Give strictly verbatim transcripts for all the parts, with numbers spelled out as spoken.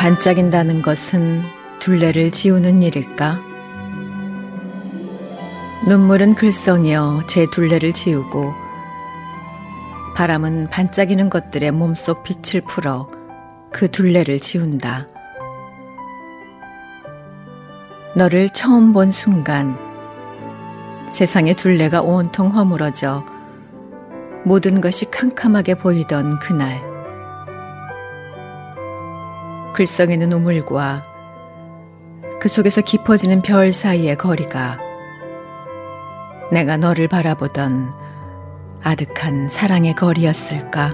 반짝인다는 것은 둘레를 지우는 일일까? 눈물은 글썽이어 제 둘레를 지우고 바람은 반짝이는 것들의 몸속 빛을 풀어 그 둘레를 지운다. 너를 처음 본 순간 세상의 둘레가 온통 허물어져 모든 것이 캄캄하게 보이던 그날, 글썽이는 우물과 그 속에서 깊어지는 별 사이의 거리가 내가 너를 바라보던 아득한 사랑의 거리였을까?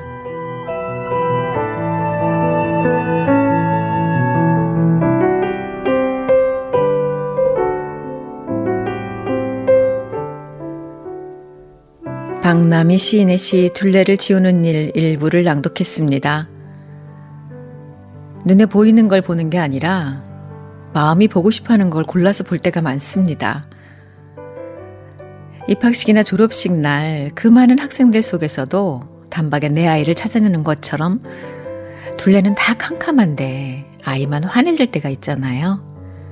박남희 시인의 시 둘레를 지우는 일 일부를 낭독했습니다. 눈에 보이는 걸 보는 게 아니라 마음이 보고 싶어하는 걸 골라서 볼 때가 많습니다. 입학식이나 졸업식 날 그 많은 학생들 속에서도 단박에 내 아이를 찾아내는 것처럼 둘레는 다 캄캄한데 아이만 환해질 때가 있잖아요.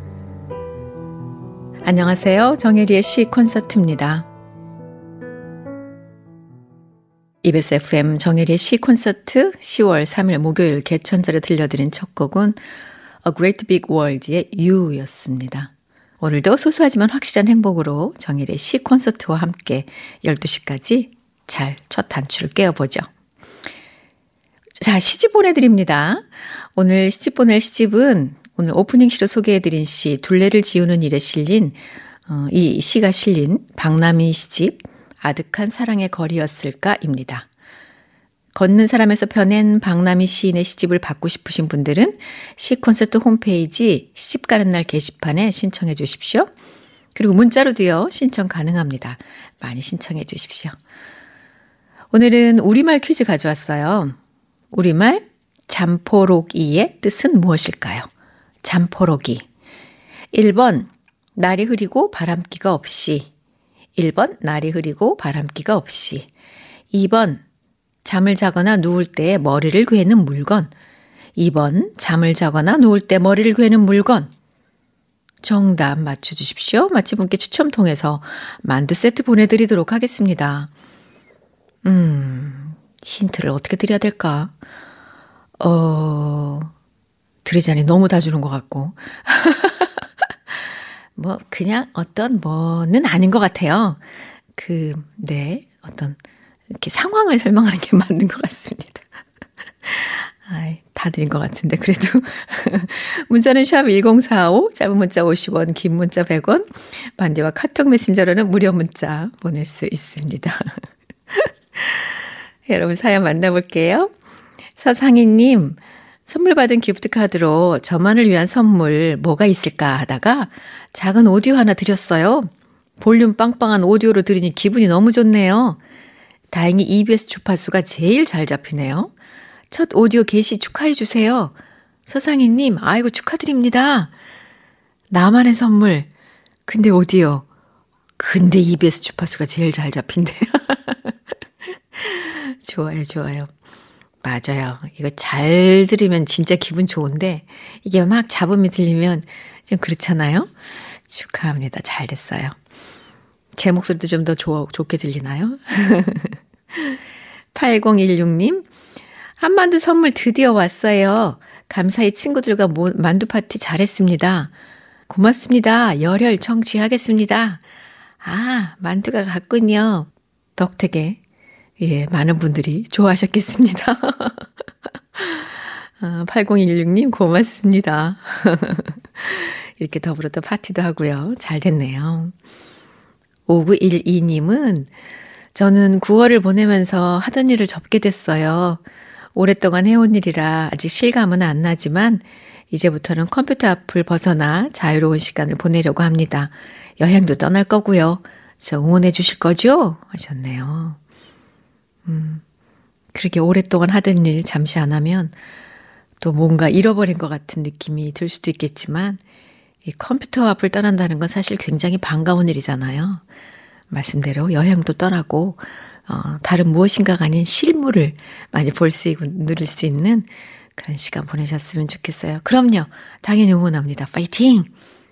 안녕하세요. 정혜리의 시 콘서트입니다. 이비에스 에프엠 정혜리의 시 콘서트 시월 삼일 목요일 개천절에 들려드린 첫 곡은 A Great Big World의 You였습니다. 오늘도 소소하지만 확실한 행복으로 정혜리의 시 콘서트와 함께 열두 시까지 잘 첫 단추를 깨워보죠. 자, 시집 보내드립니다. 오늘 시집 보낼 시집은 오늘 오프닝 시로 소개해드린 시 둘레를 지우는 일에 실린 어, 이 시가 실린 박남희 시집 아득한 사랑의 거리였을까입니다. 걷는 사람에서 펴낸 박남희 시인의 시집을 받고 싶으신 분들은 시콘서트 홈페이지 시집 가는 날 게시판에 신청해 주십시오. 그리고 문자로도요 신청 가능합니다. 많이 신청해 주십시오. 오늘은 우리말 퀴즈 가져왔어요. 우리말 잠포록이의 뜻은 무엇일까요? 잠포록이. 일 번 날이 흐리고 바람기가 없이, 일 번 날이 흐리고 바람기가 없이, 이 번 잠을 자거나 누울 때 머리를 괴는 물건, 이 번 잠을 자거나 누울 때 머리를 괴는 물건. 정답 맞춰주십시오. 맞힌 분께 추첨 통해서 만두 세트 보내드리도록 하겠습니다. 음, 힌트를 어떻게 드려야 될까? 어, 드리자니 너무 다 주는 것 같고. 뭐 그냥 어떤 뭐는 아닌 것 같아요. 그, 네, 어떤 이렇게 상황을 설명하는 게 맞는 것 같습니다. 아이, 다 드린 것 같은데 그래도 문자는 샵 일공사오, 짧은 문자 오십 원, 긴 문자 백 원, 반디와 카톡 메신저로는 무료 문자 보낼 수 있습니다. 여러분 사연 만나볼게요. 서상희님, 선물 받은 기프트카드로 저만을 위한 선물 뭐가 있을까 하다가 작은 오디오 하나 드렸어요. 볼륨 빵빵한 오디오로 들으니 기분이 너무 좋네요. 다행히 이비에스 주파수가 제일 잘 잡히네요. 첫 오디오 게시 축하해 주세요. 서상희님, 아이고 축하드립니다. 나만의 선물. 근데 오디오. 근데 이비에스 주파수가 제일 잘 잡힌대요. 좋아요, 좋아요. 맞아요. 이거 잘 들으면 진짜 기분 좋은데 이게 막 잡음이 들리면 좀 그렇잖아요. 축하합니다. 잘 됐어요. 제 목소리도 좀 더 좋게 들리나요? 팔공일육님, 한만두 선물 드디어 왔어요. 감사히 친구들과 모, 만두 파티 잘했습니다. 고맙습니다. 열혈 청취하겠습니다. 아, 만두가 갔군요. 덕택에. 예, 많은 분들이 좋아하셨겠습니다. 아, 팔공일육님 고맙습니다. 이렇게 더불어 또 파티도 하고요. 잘 됐네요. 오구일이님은 저는 구월을 보내면서 하던 일을 접게 됐어요. 오랫동안 해온 일이라 아직 실감은 안 나지만 이제부터는 컴퓨터 앞을 벗어나 자유로운 시간을 보내려고 합니다. 여행도 떠날 거고요. 저 응원해 주실 거죠? 하셨네요. 음, 그렇게 오랫동안 하던 일 잠시 안 하면 또 뭔가 잃어버린 것 같은 느낌이 들 수도 있겠지만 이 컴퓨터 앞을 떠난다는 건 사실 굉장히 반가운 일이잖아요. 말씀대로 여행도 떠나고 어, 다른 무엇인가가 아닌 실물을 많이 볼 수 있고 누릴 수 있는 그런 시간 보내셨으면 좋겠어요. 그럼요. 당연히 응원합니다. 파이팅!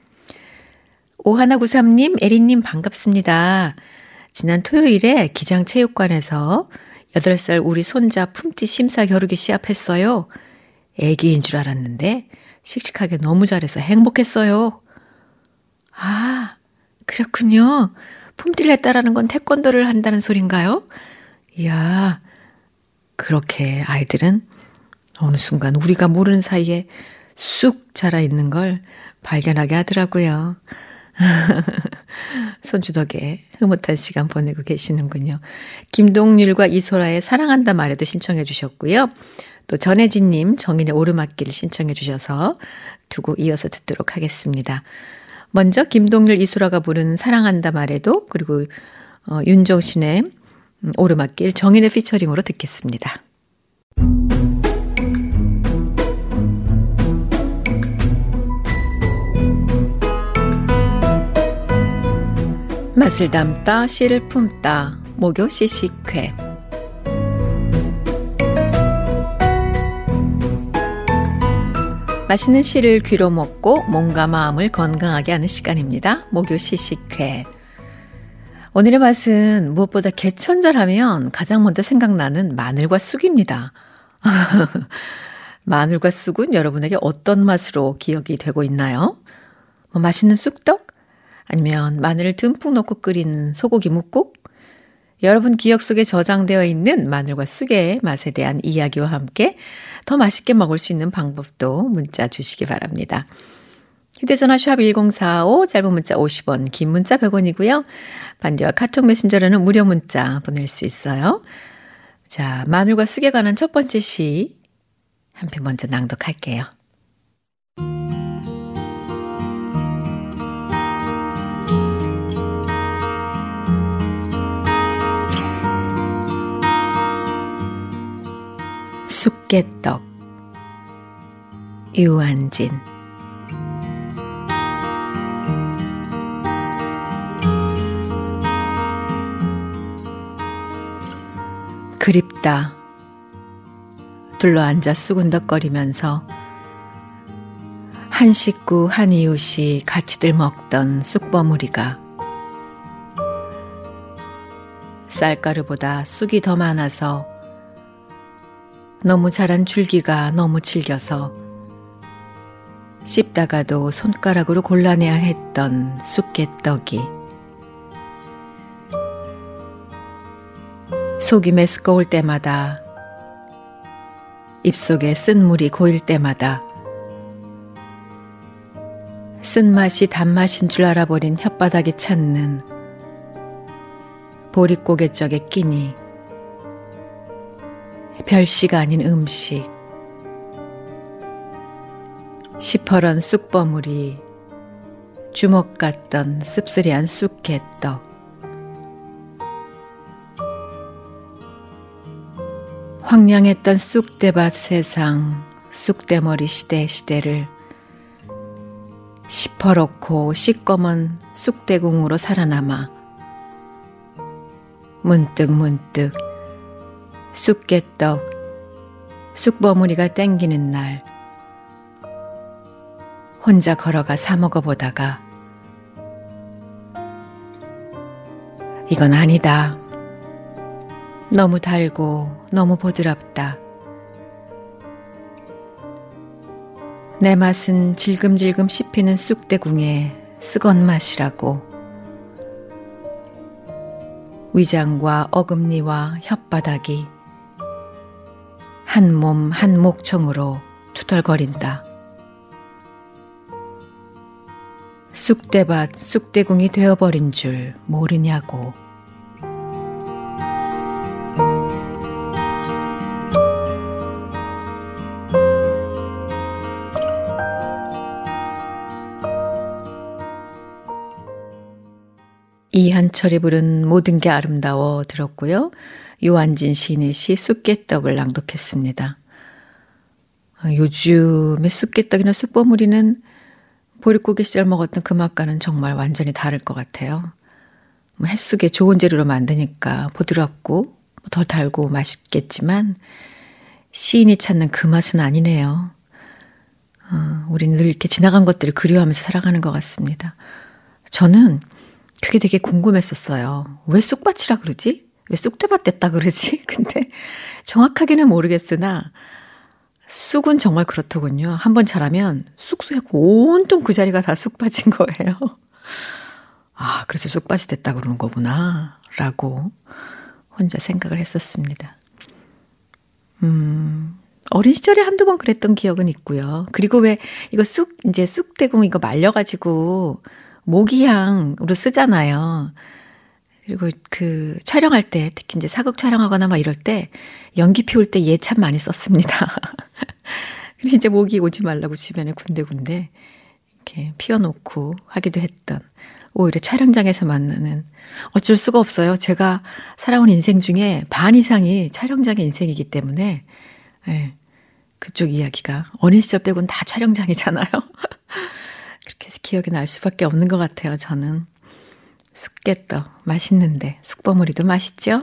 오일구삼 님, 에리님 반갑습니다. 지난 토요일에 기장체육관에서 여덟 살 우리 손자 품띠 심사 겨루기 시합했어요. 애기인 줄 알았는데 씩씩하게 너무 잘해서 행복했어요. 아, 그렇군요. 품띠를 했다라는 건 태권도를 한다는 소린가요? 이야, 그렇게 아이들은 어느 순간 우리가 모르는 사이에 쑥 자라있는 걸 발견하게 하더라고요. 손주 덕에 흐뭇한 시간 보내고 계시는군요. 김동률과 이소라의 사랑한다 말해도 신청해 주셨고요. 또 전혜진님 정인의 오르막길 신청해 주셔서 두 곡 이어서 듣도록 하겠습니다. 먼저 김동률 이소라가 부른 사랑한다 말해도 그리고 어, 윤종신의 오르막길 정인의 피처링으로 듣겠습니다. 맛을 담다 씨를 품다 목요 시식회. 맛있는 씨를 귀로 먹고 몸과 마음을 건강하게 하는 시간입니다. 목요 시식회. 오늘의 맛은 무엇보다 개천절 하면 가장 먼저 생각나는 마늘과 쑥입니다. 마늘과 쑥은 여러분에게 어떤 맛으로 기억이 되고 있나요? 뭐 맛있는 쑥떡? 아니면 마늘을 듬뿍 넣고 끓이는 소고기 뭇국? 여러분 기억 속에 저장되어 있는 마늘과 쑥의 맛에 대한 이야기와 함께 더 맛있게 먹을 수 있는 방법도 문자 주시기 바랍니다. 휴대전화 샵 일공사오, 짧은 문자 오십 원, 긴 문자 백 원이고요. 반디와 카톡 메신저로는 무료 문자 보낼 수 있어요. 자, 마늘과 쑥에 관한 첫 번째 시 한 편 먼저 낭독할게요. 쑥개떡 유한진. 그립다. 둘러앉아 쑥은덕거리면서 한 식구 한 이웃이 같이들 먹던 쑥버무리가 쌀가루보다 쑥이 더 많아서 너무 자란 줄기가 너무 질겨서 씹다가도 손가락으로 골라내야 했던 쑥개떡이 속이 메스꺼울 때마다 입속에 쓴물이 고일 때마다 쓴맛이 단맛인 줄 알아버린 혓바닥이 찾는 보릿고개 쪽에 끼니 별시가 아닌 음식 시퍼런 쑥버무리 주먹 같던 씁쓸이한 쑥개떡 황량했던 쑥대밭 세상 쑥대머리 시대 시대를 시퍼렇고 시꺼먼 쑥대궁으로 살아남아 문득 문득 쑥개떡, 쑥버무리가 땡기는 날 혼자 걸어가 사 먹어보다가 이건 아니다. 너무 달고 너무 보드랍다. 내 맛은 질금질금 씹히는 쑥대궁의 쓰건 맛이라고 위장과 어금니와 혓바닥이 한 몸 한 목청으로 투덜거린다. 쑥대밭 쑥대궁이 되어버린 줄 모르냐고. 이한철이 부른 모든 게 아름다워 들었고요. 유한진 시인의 시 쑥개떡을 낭독했습니다. 요즘의 쑥개떡이나 쑥버무리는 보릿고개 시절 먹었던 그 맛과는 정말 완전히 다를 것 같아요. 햇쑥에 좋은 재료로 만드니까 부드럽고 덜 달고 맛있겠지만 시인이 찾는 그 맛은 아니네요. 어, 우리는 늘 이렇게 지나간 것들을 그리워하면서 살아가는 것 같습니다. 저는 그게 되게 궁금했었어요. 왜 쑥밭이라 그러지? 왜 쑥대밭 됐다 그러지? 근데 정확하게는 모르겠으나 쑥은 정말 그렇더군요. 한번 자라면 쑥쑥 온통 그 자리가 다 쑥밭인 거예요. 아, 그래서 쑥밭이 됐다 그러는 거구나 라고 혼자 생각을 했었습니다. 음, 어린 시절에 한두 번 그랬던 기억은 있고요. 그리고 왜 이거 쑥, 이제 쑥대궁 이거 말려가지고 모기향으로 쓰잖아요. 그리고 그 촬영할 때, 특히 이제 사극 촬영하거나 막 이럴 때 연기 피울 때 얘 참 많이 썼습니다. 그리고 이제 모기 오지 말라고 주변에 군데군데 이렇게 피워놓고 하기도 했던, 오히려 촬영장에서 만나는, 어쩔 수가 없어요. 제가 살아온 인생 중에 반 이상이 촬영장의 인생이기 때문에, 네, 그쪽 이야기가 어린 시절 빼고는 다 촬영장이잖아요. 그렇게 해서 기억이 날 수밖에 없는 것 같아요, 저는. 쑥개떡 맛있는데 쑥버무리도 맛있죠?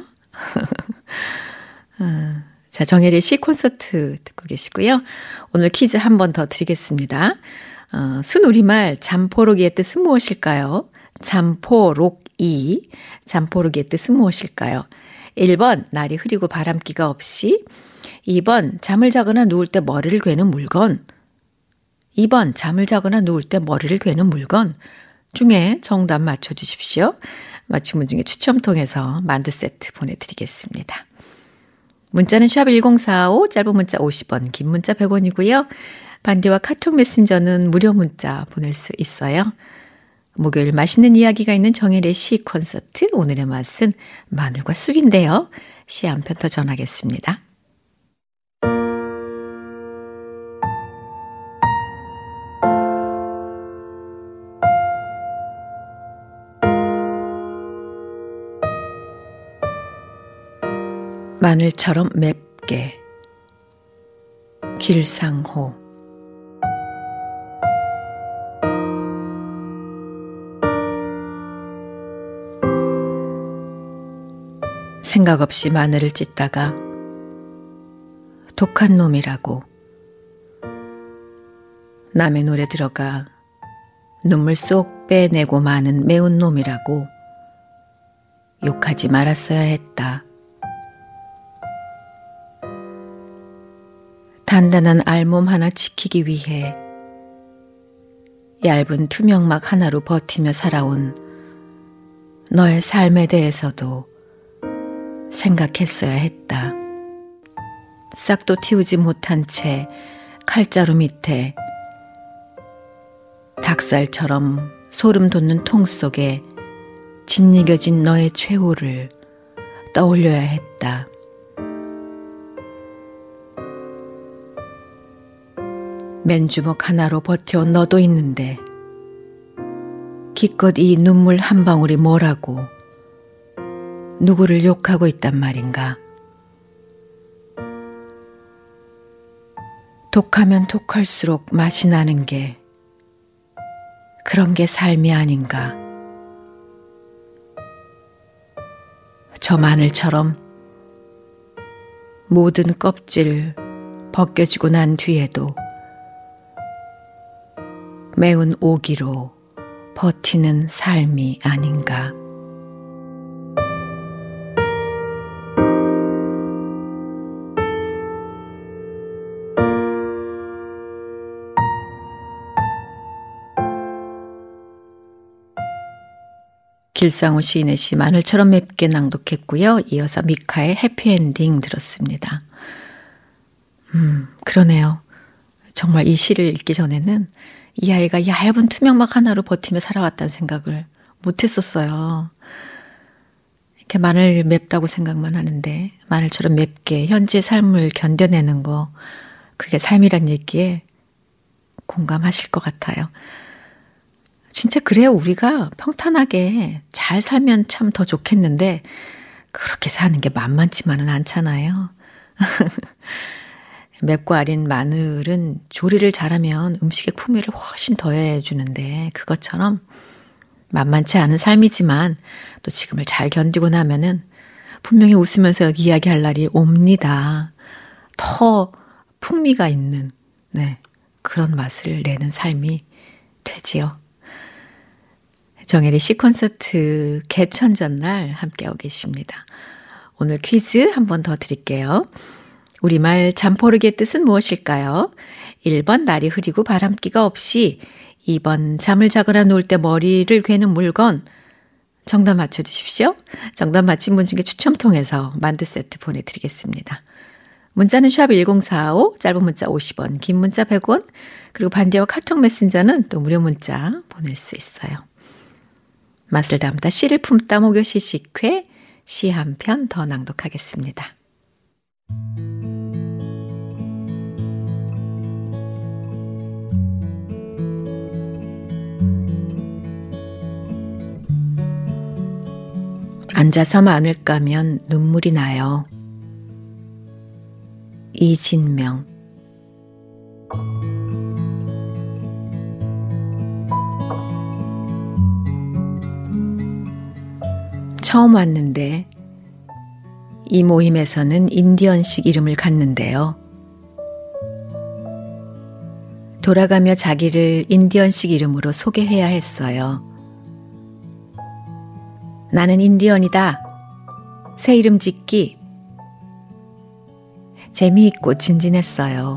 어, 자, 정혜리의 시 콘서트 듣고 계시고요. 오늘 퀴즈 한 번 더 드리겠습니다. 어, 순우리말 잠포로기의 뜻은 무엇일까요? 잠포록이, 잠포록이의 뜻은 무엇일까요? 일 번 날이 흐리고 바람기가 없이, 이 번 잠을 자거나 누울 때 머리를 괴는 물건, 이 번 잠을 자거나 누울 때 머리를 괴는 물건 중에 정답 맞춰주십시오. 맞힌 분 중에 추첨 통해서 만두 세트 보내드리겠습니다. 문자는 샵 일공사오, 짧은 문자 오십 원, 긴 문자 백 원이고요. 반디와 카톡 메신저는 무료 문자 보낼 수 있어요. 목요일 맛있는 이야기가 있는 정혜리의 시 콘서트, 오늘의 맛은 마늘과 쑥인데요. 시 한 편 더 전하겠습니다. 마늘처럼 맵게. 길상호. 생각 없이 마늘을 찢다가 독한 놈이라고, 남의 노래 들어가 눈물 쏙 빼내고 마는 매운 놈이라고 욕하지 말았어야 했다. 단단한 알몸 하나 지키기 위해 얇은 투명막 하나로 버티며 살아온 너의 삶에 대해서도 생각했어야 했다. 싹도 틔우지 못한 채 칼자루 밑에 닭살처럼 소름 돋는 통 속에 짓이겨진 너의 최후를 떠올려야 했다. 맨주먹 하나로 버텨온 너도 있는데 기껏 이 눈물 한 방울이 뭐라고 누구를 욕하고 있단 말인가. 독하면 독할수록 맛이 나는 게 그런 게 삶이 아닌가. 저 마늘처럼 모든 껍질 벗겨지고 난 뒤에도 매운 오기로 버티는 삶이 아닌가. 길상호 시인의 시 마늘처럼 맵게 낭독했고요. 이어서 미카의 해피엔딩 들었습니다. 음, 그러네요. 정말 이 시를 읽기 전에는 이 아이가 얇은 투명막 하나로 버티며 살아왔다는 생각을 못했었어요. 이렇게 마늘 맵다고 생각만 하는데 마늘처럼 맵게 현재 삶을 견뎌내는 거, 그게 삶이란 얘기에 공감하실 것 같아요. 진짜 그래요. 우리가 평탄하게 잘 살면 참 더 좋겠는데 그렇게 사는 게 만만치만은 않잖아요. 맵고 아린 마늘은 조리를 잘하면 음식의 풍미를 훨씬 더해주는데, 그것처럼 만만치 않은 삶이지만 또 지금을 잘 견디고 나면은 분명히 웃으면서 이야기할 날이 옵니다. 더 풍미가 있는 네, 그런 맛을 내는 삶이 되지요. 정혜리 씨 콘서트 개천전날 함께하고 계십니다. 오늘 퀴즈 한 번 더 드릴게요. 우리말 잠포르기의 뜻은 무엇일까요? 일 번 날이 흐리고 바람기가 없이, 이 번 잠을 자거나 누울 때 머리를 괴는 물건. 정답 맞춰주십시오. 정답 맞힌 분 중에 추첨 통해서 만두 세트 보내드리겠습니다. 문자는 샵 일공사오, 짧은 문자 오십 원, 긴 문자 백 원, 그리고 반대와 카톡 메신저는 또 무료 문자 보낼 수 있어요. 맛을 담다 씨를 품다 목요 시식회, 시 한 편 더 낭독하겠습니다. 앉아서 마늘 까면 눈물이 나요. 이진명. 처음 왔는데 이 모임에서는 인디언식 이름을 갖는데요. 돌아가며 자기를 인디언식 이름으로 소개해야 했어요. 나는 인디언이다. 새 이름 짓기. 재미있고 진진했어요.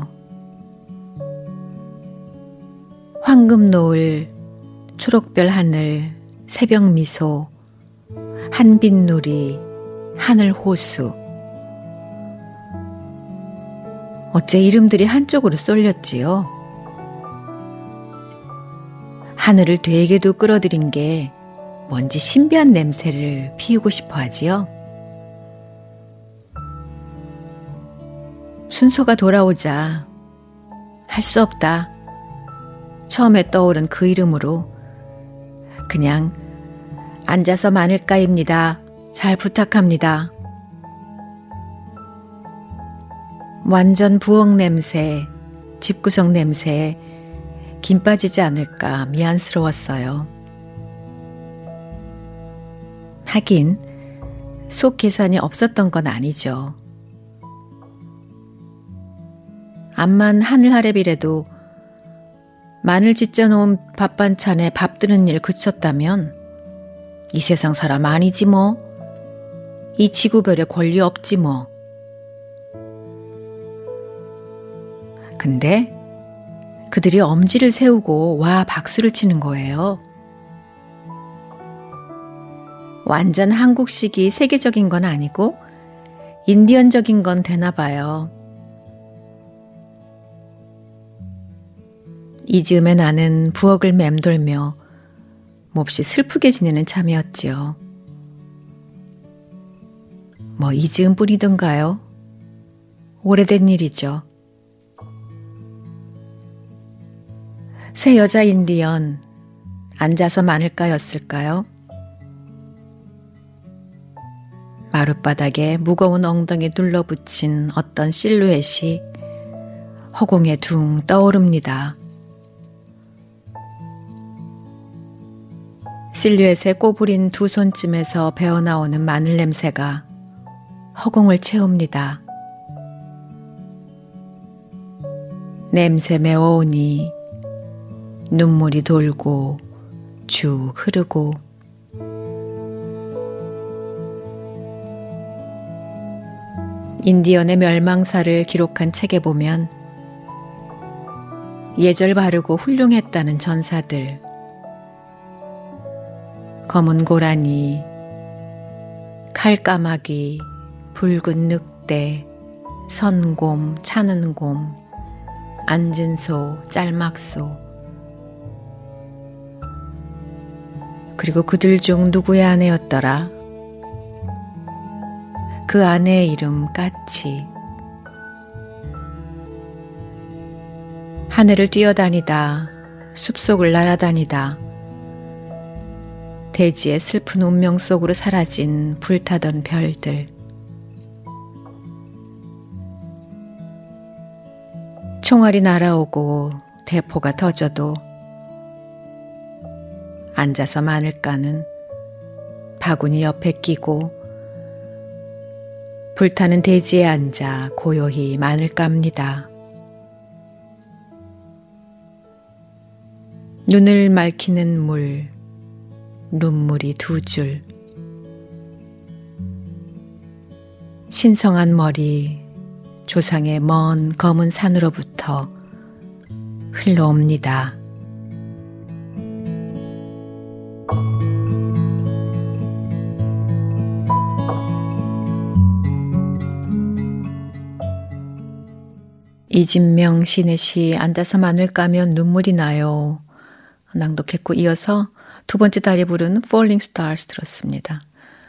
황금 노을, 초록별 하늘, 새벽 미소, 한빛 누리, 하늘 호수. 어째 이름들이 한쪽으로 쏠렸지요? 하늘을 되게도 끌어들인 게 뭔지 신비한 냄새를 피우고 싶어 하지요. 순서가 돌아오자 할 수 없다. 처음에 떠오른 그 이름으로 그냥 앉아서 마늘까입니다. 잘 부탁합니다. 완전 부엌 냄새, 집구석 냄새에 김 빠지지 않을까 미안스러웠어요. 하긴 속 계산이 없었던 건 아니죠. 암만 하늘 하랩이라도 마늘 찢어놓은 밥 반찬에 밥 드는 일 그쳤다면 이 세상 사람 아니지 뭐. 이 지구별에 권리 없지 뭐. 근데 그들이 엄지를 세우고 와 박수를 치는 거예요. 완전 한국식이 세계적인 건 아니고 인디언적인 건 되나 봐요. 이 즈음에 나는 부엌을 맴돌며 몹시 슬프게 지내는 참이었지요. 뭐 이 즈음뿐이던가요? 오래된 일이죠. 새 여자 인디언, 앉아서 마늘까였을까요? 마룻바닥에 무거운 엉덩이 눌러붙인 어떤 실루엣이 허공에 둥 떠오릅니다. 실루엣에 꼬부린 두 손쯤에서 배어나오는 마늘 냄새가 허공을 채웁니다. 냄새 메워오니 눈물이 돌고 쭉 흐르고 인디언의 멸망사를 기록한 책에 보면 예절 바르고 훌륭했다는 전사들, 검은 고라니, 칼까마귀, 붉은 늑대, 선곰, 차는 곰, 앉은 소, 짤막소, 그리고 그들 중 누구의 아내였더라? 그 아내의 이름 까치. 하늘을 뛰어다니다 숲속을 날아다니다 대지의 슬픈 운명 속으로 사라진 불타던 별들. 총알이 날아오고 대포가 터져도 앉아서 마늘 까는 바구니 옆에 끼고 불타는 대지에 앉아 고요히 마늘 깝니다. 눈을 말키는 물, 눈물이 두 줄. 신성한 머리, 조상의 먼 검은 산으로부터 흘러옵니다. 이진명 시인의 시 앉아서 마늘 까면 눈물이 나요. 낭독했고 이어서 두 번째 달이 부른 Falling Stars 들었습니다.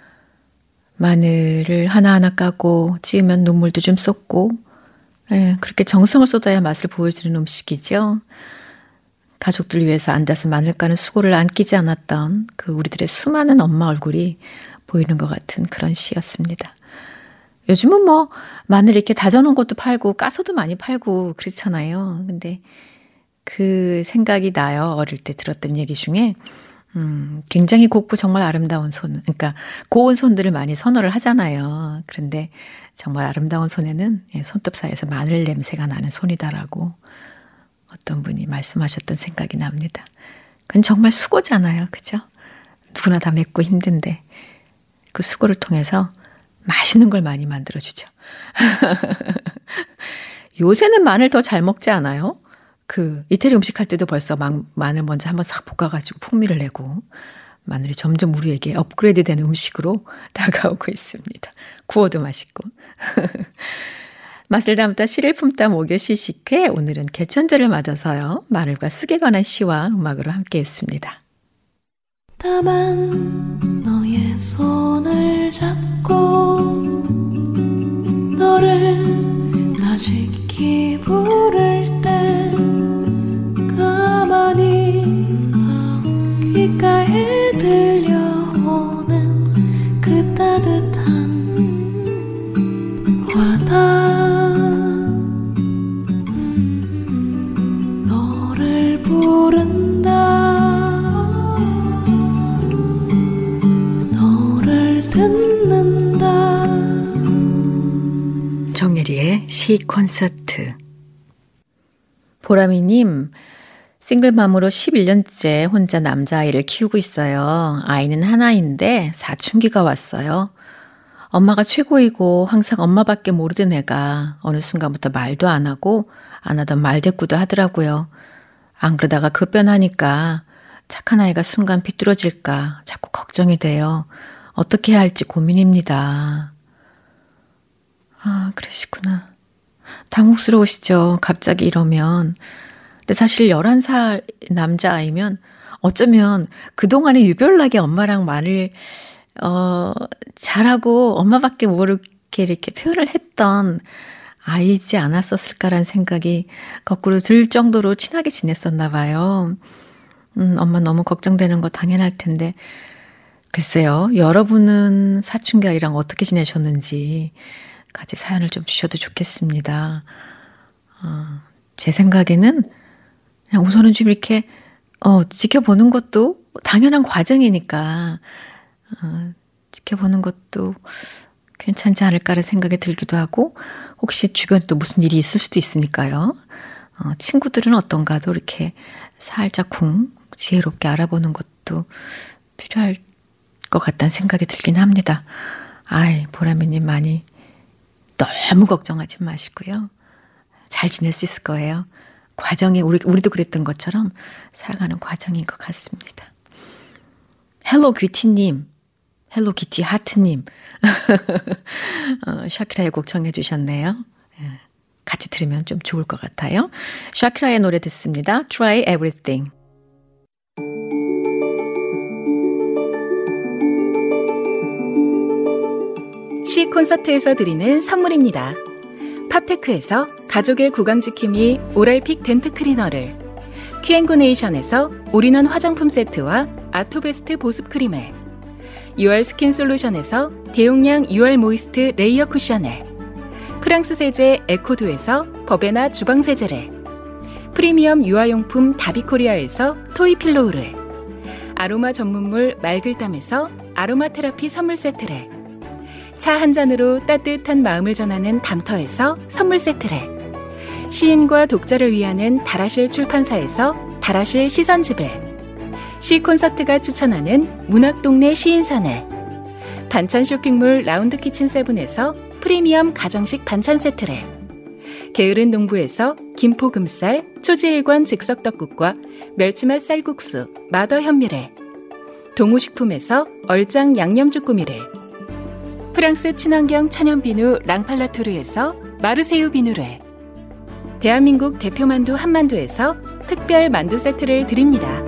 마늘을 하나하나 까고 찌우면 눈물도 좀 쏟고 예, 그렇게 정성을 쏟아야 맛을 보여주는 음식이죠. 가족들 위해서 앉아서 마늘 까는 수고를 안 끼지 않았던 그 우리들의 수많은 엄마 얼굴이 보이는 것 같은 그런 시였습니다. 요즘은 뭐 마늘 이렇게 다져놓은 것도 팔고 까서도 많이 팔고 그렇잖아요. 근데 그 생각이 나요. 어릴 때 들었던 얘기 중에 음, 굉장히 곱고 정말 아름다운 손, 그러니까 고운 손들을 많이 선호를 하잖아요. 그런데 정말 아름다운 손에는 손톱 사이에서 마늘 냄새가 나는 손이다라고 어떤 분이 말씀하셨던 생각이 납니다. 그건 정말 수고잖아요. 그죠? 누구나 다 맵고 힘든데 그 수고를 통해서 맛있는 걸 많이 만들어주죠. 요새는 마늘 더 잘 먹지 않아요? 그 이태리 음식 할 때도 벌써 막 마늘 먼저 한번 싹 볶아가지고 풍미를 내고 마늘이 점점 우리에게 업그레이드된 음식으로 다가오고 있습니다. 구워도 맛있고. 맛을 담다 시를 품다 목요 시식회, 오늘은 개천절을 맞아서요. 마늘과 쑥에 관한 시와 음악으로 함께했습니다. 다만 너의 손을 잡고 너를 나직히 부를 때 가만히 귓가에 들려오는 그 따뜻한 와닿 음, 너를 부른다 너를 듣는다. 정혜리의 시 콘서트. 보람이님, 싱글맘으로 십일 년째 혼자 남자아이를 키우고 있어요. 아이는 하나인데 사춘기가 왔어요. 엄마가 최고이고 항상 엄마밖에 모르던 애가 어느 순간부터 말도 안 하고 안 하던 말대꾸도 하더라고요. 안 그러다가 급변하니까 착한 아이가 순간 비뚤어질까 자꾸 걱정이 돼요. 어떻게 해야 할지 고민입니다. 아, 그러시구나. 당혹스러우시죠. 갑자기 이러면. 근데 사실 열한 살 남자아이면 어쩌면 그동안에 유별나게 엄마랑 말을 어, 잘하고 엄마밖에 모르게 이렇게 표현을 했던 아이지 않았었을까라는 생각이 거꾸로 들 정도로 친하게 지냈었나 봐요. 음, 엄마 너무 걱정되는 거 당연할 텐데 글쎄요. 여러분은 사춘기 아이랑 어떻게 지내셨는지 같이 사연을 좀 주셔도 좋겠습니다. 어, 제 생각에는 그냥 우선은 좀 이렇게 어, 지켜보는 것도 당연한 과정이니까 어, 지켜보는 것도 괜찮지 않을까라는 생각이 들기도 하고 혹시 주변에 또 무슨 일이 있을 수도 있으니까요. 어, 친구들은 어떤가도 이렇게 살짝쿵 지혜롭게 알아보는 것도 필요할 것 같다는 생각이 들긴 합니다. 아이, 보라매님 많이 너무 걱정하지 마시고요. 잘 지낼 수 있을 거예요. 과정이 우리, 우리도 그랬던 것처럼 살아가는 과정인 것 같습니다. 헬로 귀티님, 헬로 키티 하트님, 어, 샤키라의 곡 청해 주셨네요. 같이 들으면 좀 좋을 것 같아요. 샤키라의 노래 듣습니다. Try Everything. 시 콘서트에서 드리는 선물입니다. 팝테크에서 가족의 구강지킴이 오랄픽 덴트 클리너를, 큐앤구네이션에서 올인원 화장품 세트와 아토베스트 보습크림을, 유알 스킨 솔루션에서 대용량 유알 모이스트 레이어 쿠션을, 프랑스 세제 에코두에서 버베나 주방세제를, 프리미엄 유아용품 다비코리아에서 토이필로우를, 아로마 전문물 말글담에서 아로마 테라피 선물 세트를, 차 한 잔으로 따뜻한 마음을 전하는 담터에서 선물 세트를, 시인과 독자를 위하는 다라실 출판사에서 다라실 시선집을, 시콘서트가 추천하는 문학동네 시인선을, 반찬 쇼핑몰 라운드키친세븐에서 프리미엄 가정식 반찬 세트를, 게으른 농부에서 김포금쌀, 초지일관 즉석떡국과 멸치맛 쌀국수, 마더 현미를, 동우식품에서 얼짱 양념쭈꾸미를, 프랑스 친환경 천연비누 랑팔라토르에서 마르세유 비누를, 대한민국 대표만두 한만두에서 특별 만두 세트를 드립니다.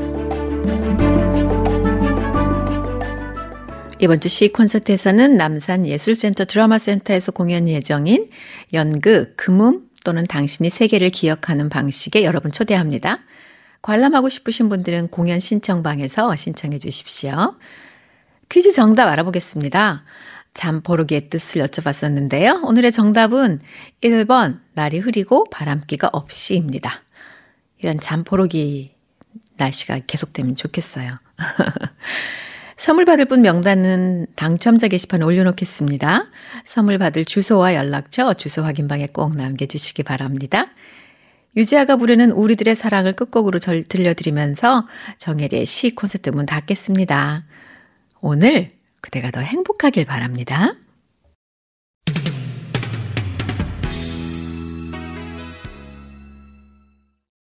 이번 주 시 콘서트에서는 남산예술센터 드라마센터에서 공연 예정인 연극 금음 또는 당신이 세계를 기억하는 방식에 여러분 초대합니다. 관람하고 싶으신 분들은 공연 신청방에서 신청해 주십시오. 퀴즈 정답 알아보겠습니다. 잠보르기의 뜻을 여쭤봤었는데요. 오늘의 정답은 일 번 날이 흐리고 바람기가 없이입니다. 이런 잠보르기 날씨가 계속되면 좋겠어요. 선물 받을 분 명단은 당첨자 게시판에 올려놓겠습니다. 선물 받을 주소와 연락처, 주소 확인방에 꼭 남겨주시기 바랍니다. 유지아가 부르는 우리들의 사랑을 끝곡으로 절 들려드리면서 정혜리의 시 콘서트 문 닫겠습니다. 오늘 그대가 더 행복하길 바랍니다.